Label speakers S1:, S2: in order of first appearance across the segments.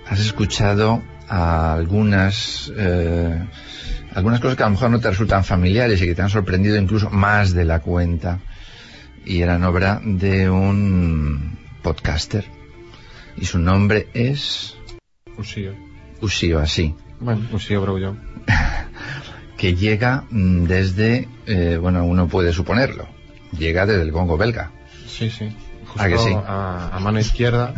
S1: has escuchado algunas cosas que a lo mejor no te resultan familiares y que te han sorprendido incluso más de la cuenta, y eran obra de un podcaster, y su nombre es Ushio, así.
S2: Bueno, Ushio Brouillon.
S1: Que llega desde, uno puede suponerlo, llega desde el Congo belga.
S2: Sí, justo
S1: ¿A que sí?
S2: A mano izquierda.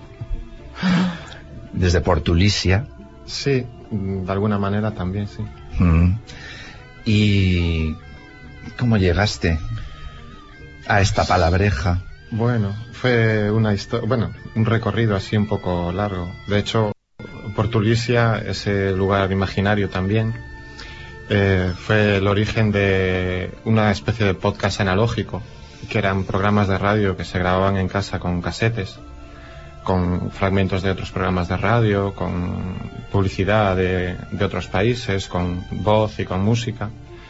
S1: Desde Portulisia.
S2: Sí, de alguna manera también, sí.
S1: ¿Y cómo llegaste a esta palabreja?
S2: Bueno, fue una historia, un recorrido así un poco largo. De hecho, Portulisia, ese lugar imaginario también, fue el origen de una especie de podcast analógico, que eran programas de radio que se grababan en casa con casetes, con fragmentos de otros programas de radio, con publicidad de otros países, con voz y con música,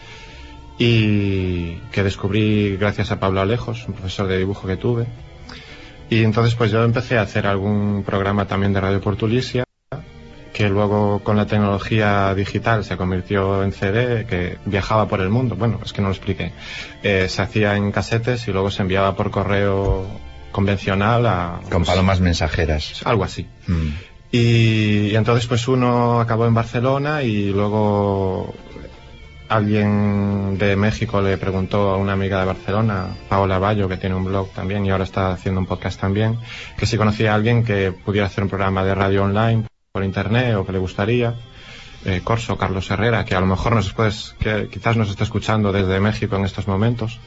S2: y que descubrí gracias a Pablo Alejos, un profesor de dibujo que tuve. Y entonces pues yo empecé a hacer algún programa también de Radio Portulisia, que luego con la tecnología digital se convirtió en CD, que viajaba por el mundo. Bueno, es que no lo expliqué. Se hacía en casetes y luego se enviaba por correo convencional
S1: con palomas mensajeras,
S2: algo así. Y entonces pues uno acabó en Barcelona, y luego alguien de México le preguntó a una amiga de Barcelona, Paola Bayo, que tiene un blog también y ahora está haciendo un podcast también, que si conocía a alguien que pudiera hacer un programa de radio online por internet o que le gustaría. Corso, Carlos Herrera, que a lo mejor que quizás nos está escuchando desde México en estos momentos,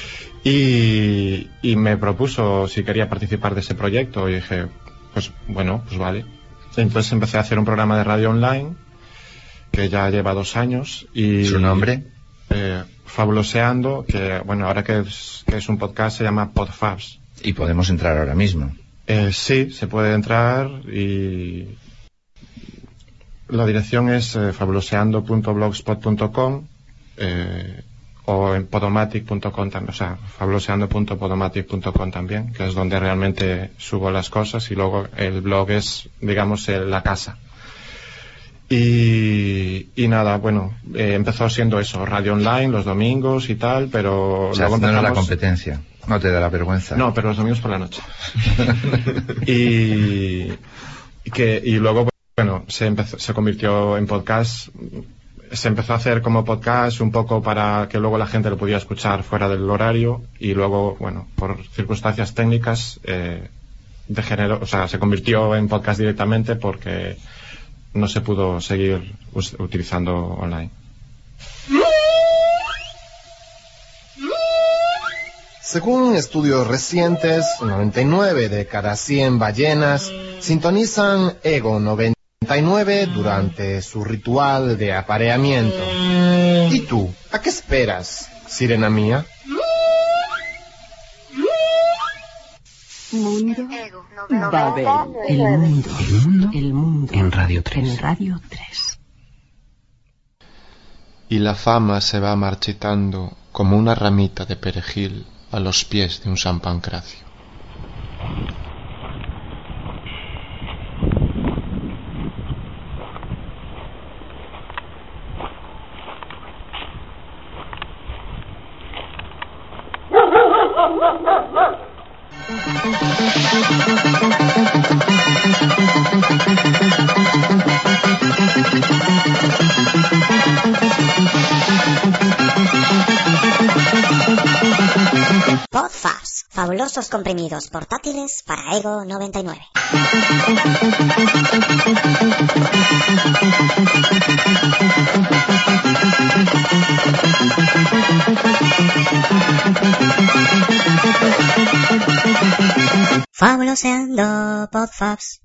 S2: y me propuso si quería participar de ese proyecto, y dije, pues vale. Entonces empecé a hacer un programa de radio online que ya lleva 2 años. Y
S1: ¿su nombre?
S2: Fabuloseando, que ahora que es un podcast, se llama Podfabs.
S1: ¿Y podemos entrar ahora mismo?
S2: Sí, se puede entrar, y la dirección es fabuloseando.blogspot.com, o en podomatic.com también, o sea, fabuloseando.podomatic.com también, que es donde realmente subo las cosas, y luego el blog es, digamos, la casa. Y nada, empezó siendo eso, radio online los domingos y tal, pero
S1: o sea,
S2: luego empezamos...
S1: no la competencia, no te da la vergüenza.
S2: No, pero los domingos por la noche. y luego se convirtió en podcast. Se empezó a hacer como podcast un poco para que luego la gente lo pudiera escuchar fuera del horario, y luego, por circunstancias técnicas, se convirtió en podcast directamente porque no se pudo seguir utilizando online.
S3: Según estudios recientes, 99 de cada 100 ballenas sintonizan Ego 99 durante su ritual de apareamiento. ¿Y tú, a qué esperas, sirena mía?
S4: Mundo Babel, el mundo en Radio 3.
S2: Y la fama se va marchitando como una ramita de perejil a los pies de un San Pancracio.
S5: Podfabs, fabulosos comprimidos portátiles para Ego 99. Fabuloseando Podfabs.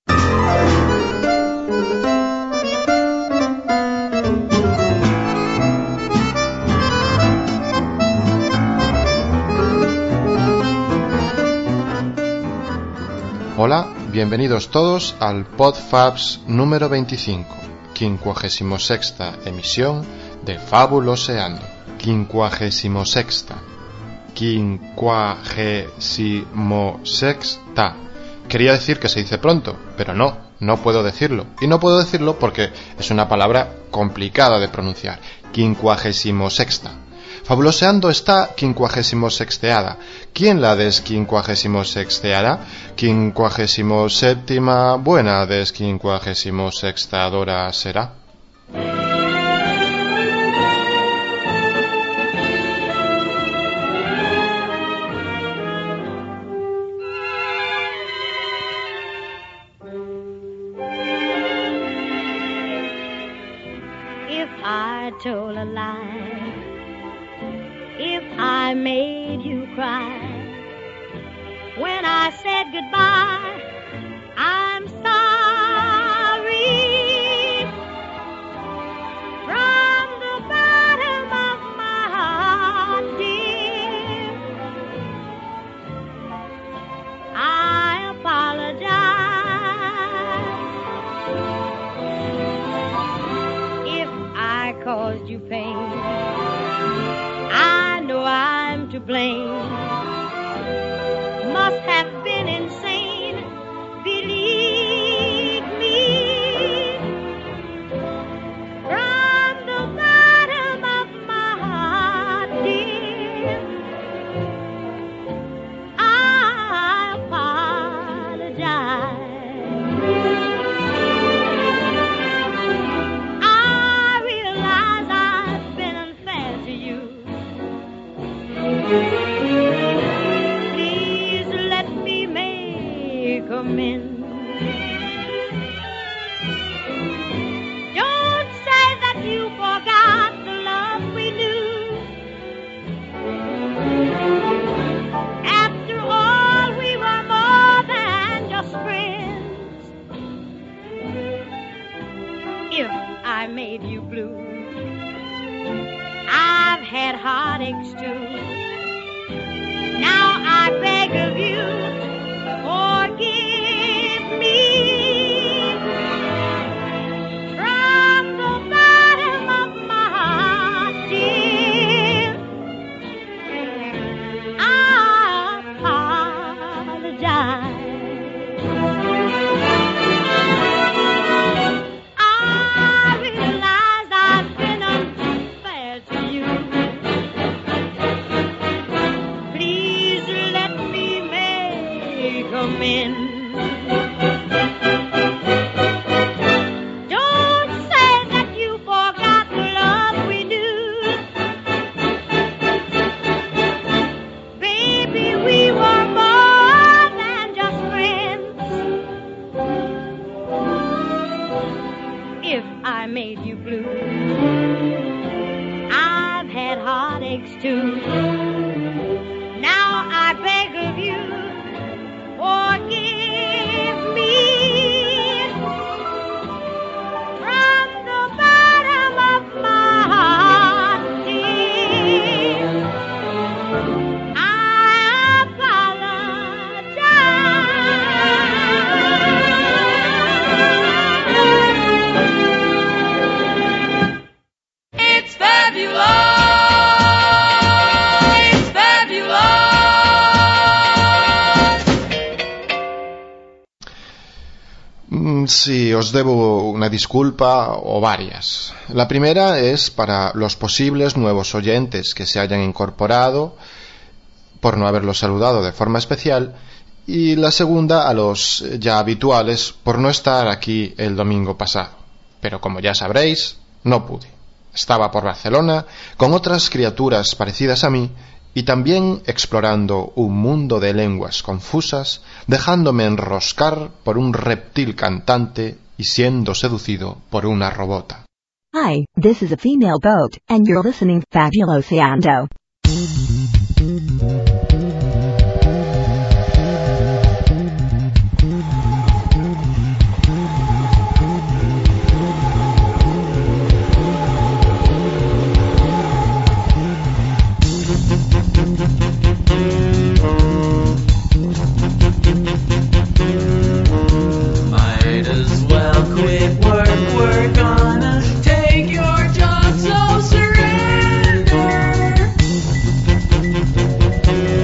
S2: Hola, bienvenidos todos al Podfabs número 25, 56ª emisión de Fabuloseando. 56ª
S3: Quería decir que se dice pronto, pero no puedo decirlo. Y no puedo decirlo porque es una palabra complicada de pronunciar. 56ª. Fabuloseando está 56ª. ¿Quién la desquincuagésimo-sexteará? 57ª buena desquincuagésimo-sextadora será.
S6: If I told a lie, if I made you cry, when I said goodbye, I'm sorry. From the bottom of my heart, dear, I apologize. If I caused you pain, I know I'm to blame. Must have been insane, believe me. From the bottom of my heart, dear, I apologize. I realize I've been unfair to you. Please let me make amends. Don't say that you forgot the love we knew. After all, we were more than just friends. If I made you blue, I've had heartaches too. Now I beg of you, forgive me. From the bottom of my heart, dear, I apologize. I realize I've been unfair to you. Please let me make amends. Don't say that you forgot the love we knew. Baby, we were more than just friends. If I made you blue, I've had heartaches too. Now I beg of you, forgive me. From the bottom of my heart, dear, I apologize. It's fabulous. It's fabulous.
S3: Sí, os debo una disculpa o varias. La primera es para los posibles nuevos oyentes que se hayan incorporado por no haberlos saludado de forma especial, y la segunda a los ya habituales por no estar aquí el domingo pasado. Pero como ya sabréis, no pude. Estaba por Barcelona con otras criaturas parecidas a mí y también explorando un mundo de lenguas confusas, dejándome enroscar por un reptil cantante y siendo seducido por una robota.
S7: Hi, this is a female boat, and you're listening Fabuloseando.
S8: Might as well quit work, we're gonna take your job, so surrender.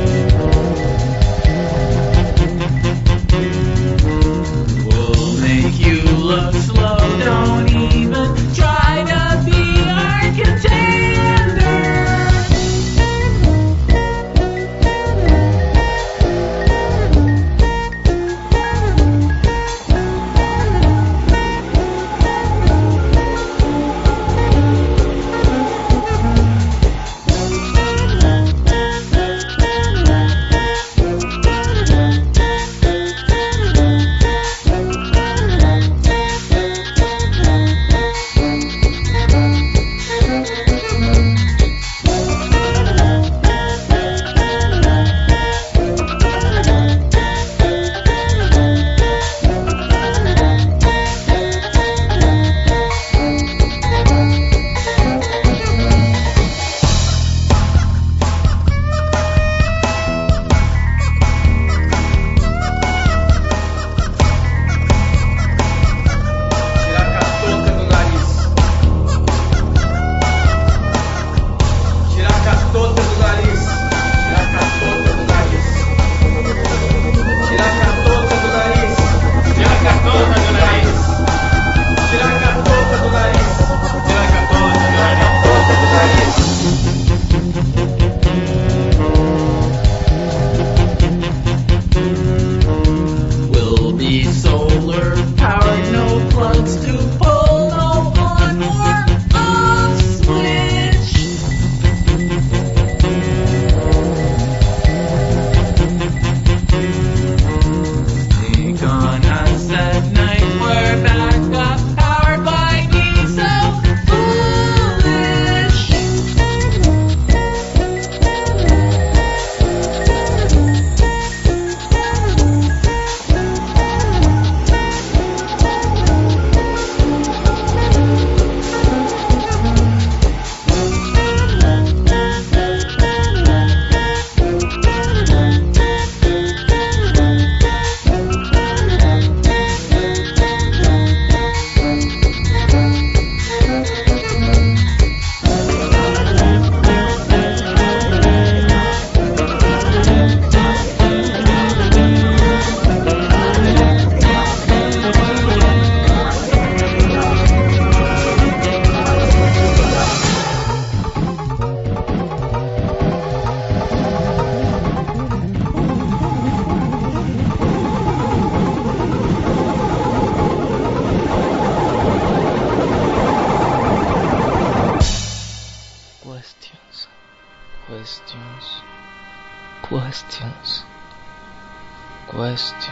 S9: questions.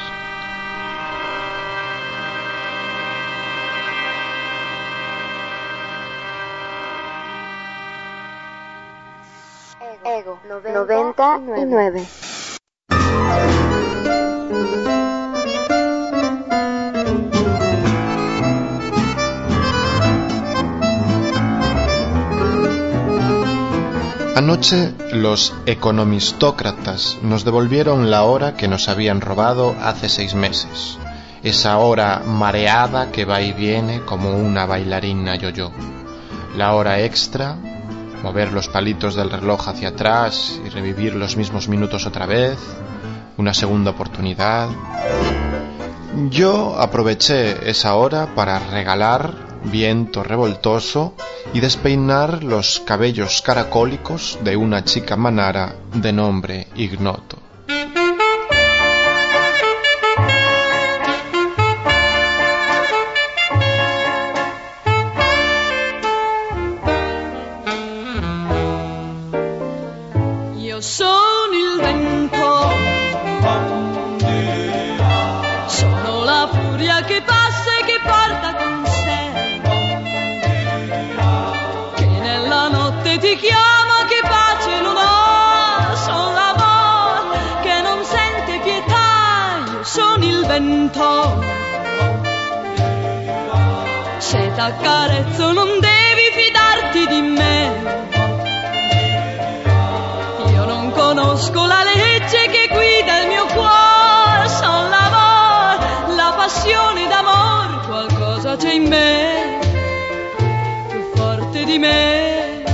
S10: Ego 99.
S3: Anoche los economistócratas nos devolvieron la hora que nos habían robado hace 6 meses. Esa hora mareada que va y viene como una bailarina yo-yo. La hora extra, mover los palitos del reloj hacia atrás y revivir los mismos minutos otra vez, una segunda oportunidad. Yo aproveché esa hora para regalar viento revoltoso y despeinar los cabellos caracólicos de una chica manara de nombre ignoto.
S11: Io sono il vento, sono la furia che passa e che porta con sé, che nella notte ti chiama, che pace non ha, sono l'amore che non sente pietà. Io sono il vento, se t'accarezzo non devi fidarti di me. Conosco la legge che guida il mio cuore, son l'amore, la passione d'amor, qualcosa c'è in me, più forte di me.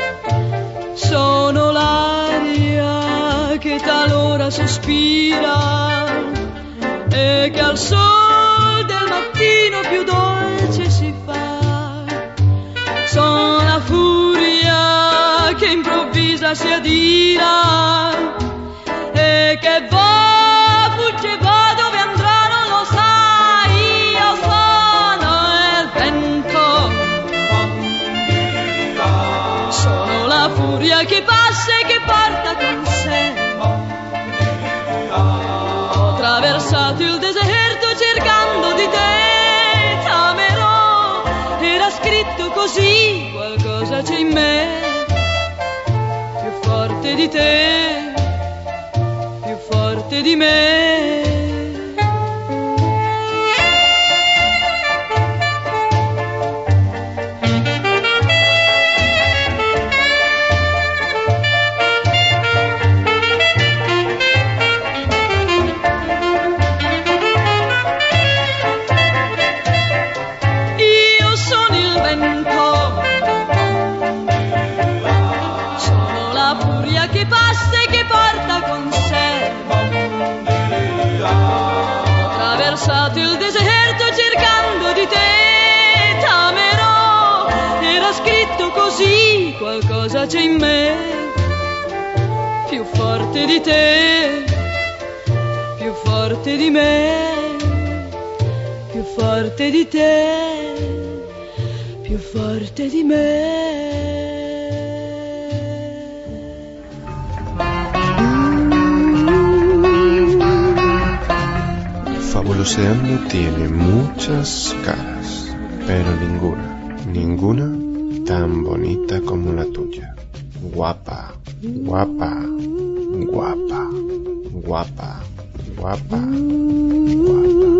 S11: Sono l'aria che talora sospira e che al sol del mattino più dolce si fa. Sono la furia che improvvisa si adira e che va, fugge, va dove andrà non lo sa. Io sono il vento, sono la furia che passa e che porta con sé. Ho attraversato il deserto cercando di te, t'amerò, era scritto così, qualcosa c'è in me, forte di te, più forte di me. Io sono il vento, sono la furia che passa e che porta con sé. Ho attraversato il deserto cercando di te, t'amerò, era scritto così, qualcosa c'è in me, più forte di te, più forte di me, più forte di te, più forte di me.
S3: Fabuloseando tiene muchas caras, pero ninguna tan bonita como la tuya. Guapa, guapa, guapa, guapa, guapa, guapa.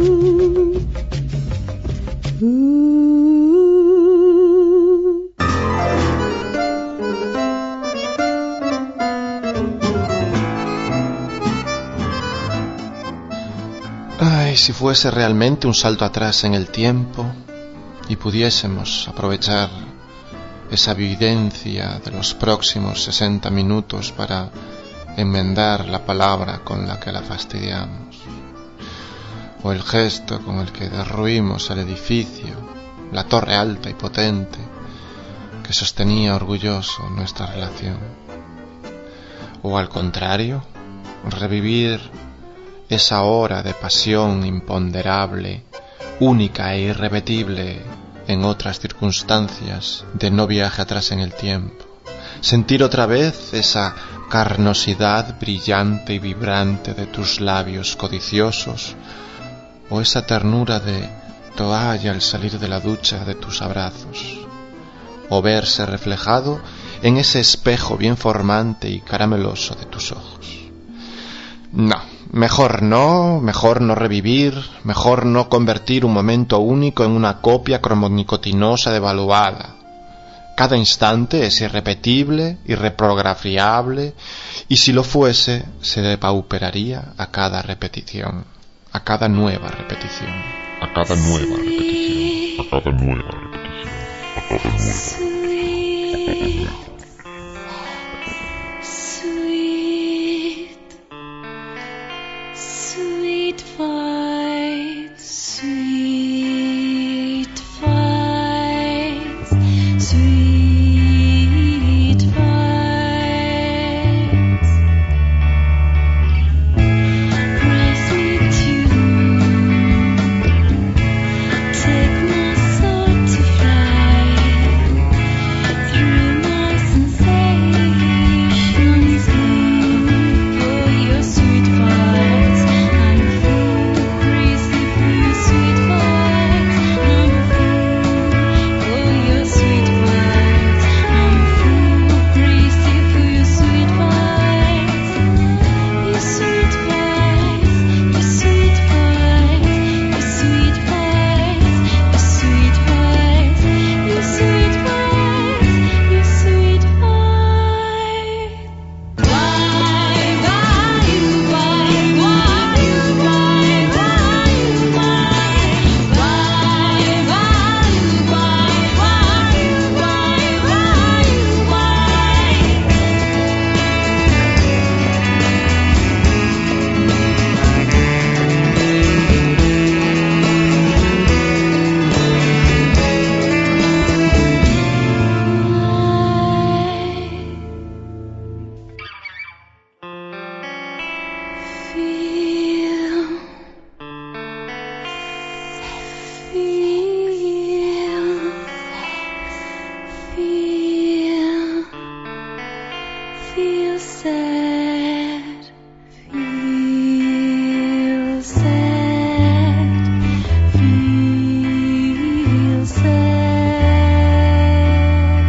S3: Ay, si fuese realmente un salto atrás en el tiempo y pudiésemos aprovechar esa vivencia de los próximos 60 minutos para enmendar la palabra con la que la fastidiamos, o el gesto con el que derruimos el edificio, la torre alta y potente que sostenía orgulloso nuestra relación, o al contrario, revivir esa hora de pasión imponderable, única e irrepetible en otras circunstancias de no viaje atrás en el tiempo. Sentir otra vez esa
S2: carnosidad brillante y vibrante de tus labios codiciosos, o esa ternura de toalla al salir de la ducha de tus abrazos, o verse reflejado en ese espejo bien formante y carameloso de tus ojos. No, mejor no revivir, mejor no convertir un momento único en una copia cromonicotinosa devaluada. Cada instante es irrepetible, irreprografiable, y si lo fuese, se depauperaría a cada repetición, a cada nueva repetición, a cada nueva repetición, a cada nueva repetición, a cada nueva repetición.
S11: Sweet fights, sweet fights, sweet fights. Press me to take my soul to fly through my sensations. For your sweet fights, I'm a fool, crazy for your sweet fights. I'm a fool for your sweet fights. I'm a fool, crazy for your sweet fights. Your sweet fights, your sweet fights, your sweet fights, your sweet fights, your sweet fights, your sweet fights. Feel sad, feel sad, feel sad.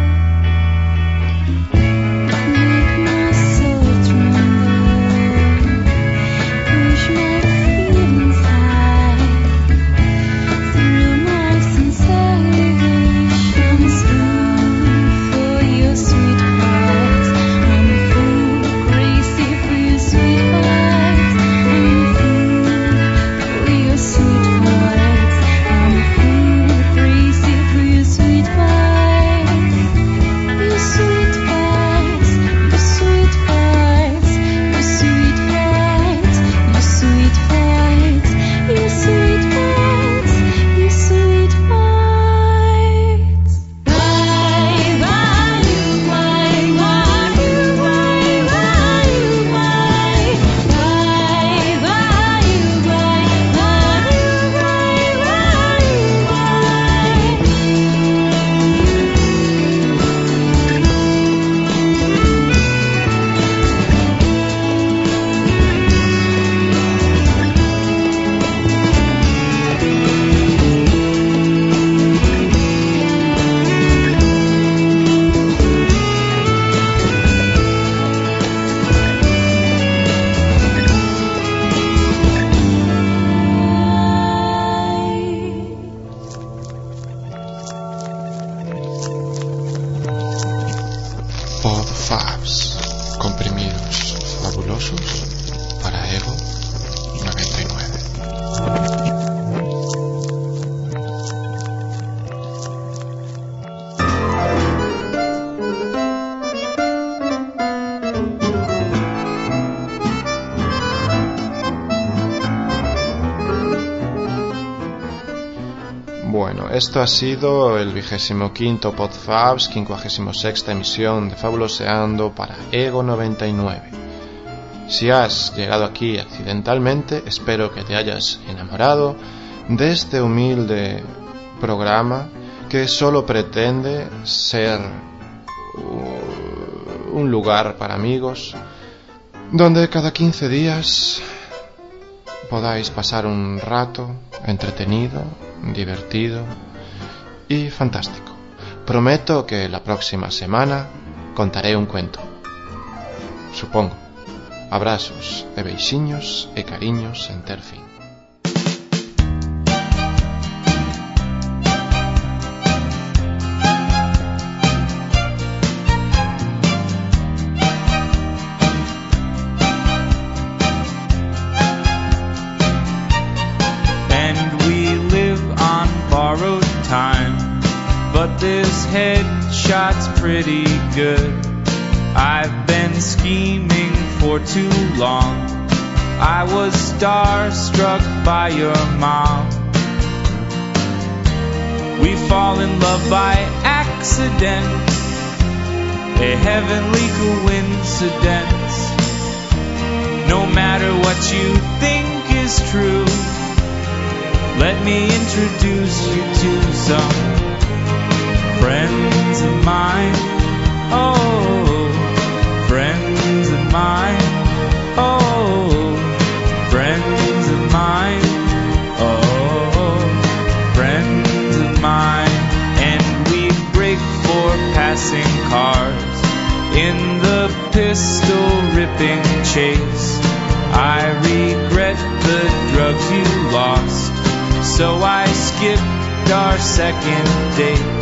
S11: Make my soul tremble, push my feelings high through my sensations. For your sweet heart, I'm a fool, crazy for your sweet heart. I'm a fool for your sweet heart. I'm a fool, crazy for your sweet heart. Your sweet heart, your sweet heart, your sweet heart, your sweet heart, your sweet heart, your sweet heart. Bye bye you, bye bye you, bye bye you, bye bye you, bye bye you,
S2: Pod Fabs, comprimidos fabulosos para Ego 99. Bueno, esto ha sido el 25º Podfabs, 56ª emisión de Fabuloseando para Ego 99. Si has llegado aquí accidentalmente, espero que te hayas enamorado de este humilde programa que solo pretende ser un lugar para amigos, donde cada 15 días podáis pasar un rato entretenido, divertido y fantástico. Prometo que la próxima semana contaré un cuento. Supongo. Abrazos e beixiños e cariños sen ter fin.
S9: This headshot's pretty good. I've been scheming for too long. I was starstruck by your mom. We fall in love by accident, a heavenly coincidence. No matter what you think is true, let me introduce you to some friends of mine, oh, friends of mine, oh, friends of mine, oh, friends of mine. And we break for passing cars in the pistol-ripping chase. I regret the drugs you lost, so I skipped our second date.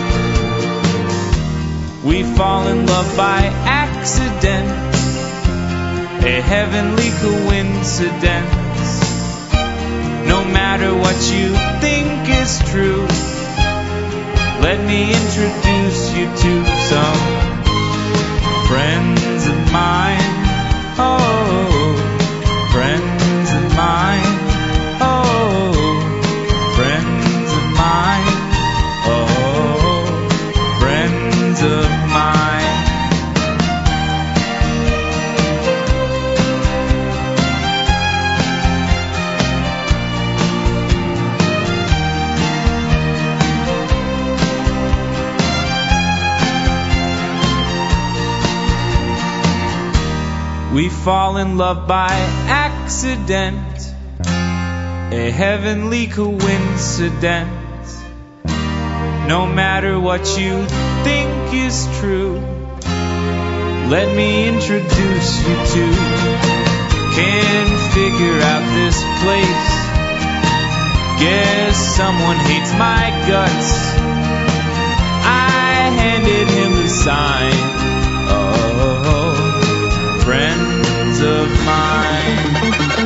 S9: We fall in love by accident, a heavenly coincidence. No matter what you think is true, let me introduce you to some friends of mine, oh, friends of mine, oh, friends of mine, oh, friends of mine. We fall in love by accident, a heavenly coincidence. No matter what you think is true, let me introduce you to. Can't figure out this place. Guess someone hates my guts. I handed him the sign. Oh, friends of mine.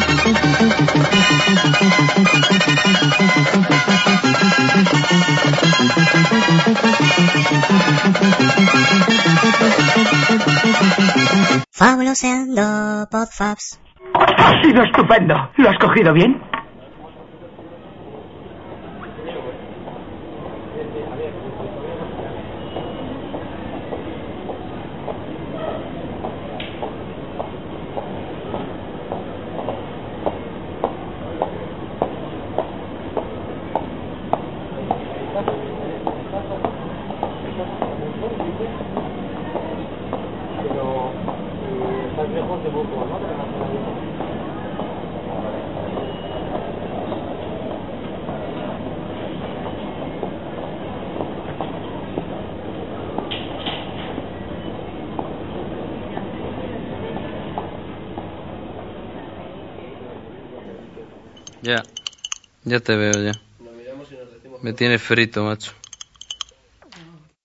S5: Fabuloseando Podfabs.
S12: Ha sido estupendo. ¿Lo has cogido bien?
S13: Ya te veo ya. Me tienes frito, macho.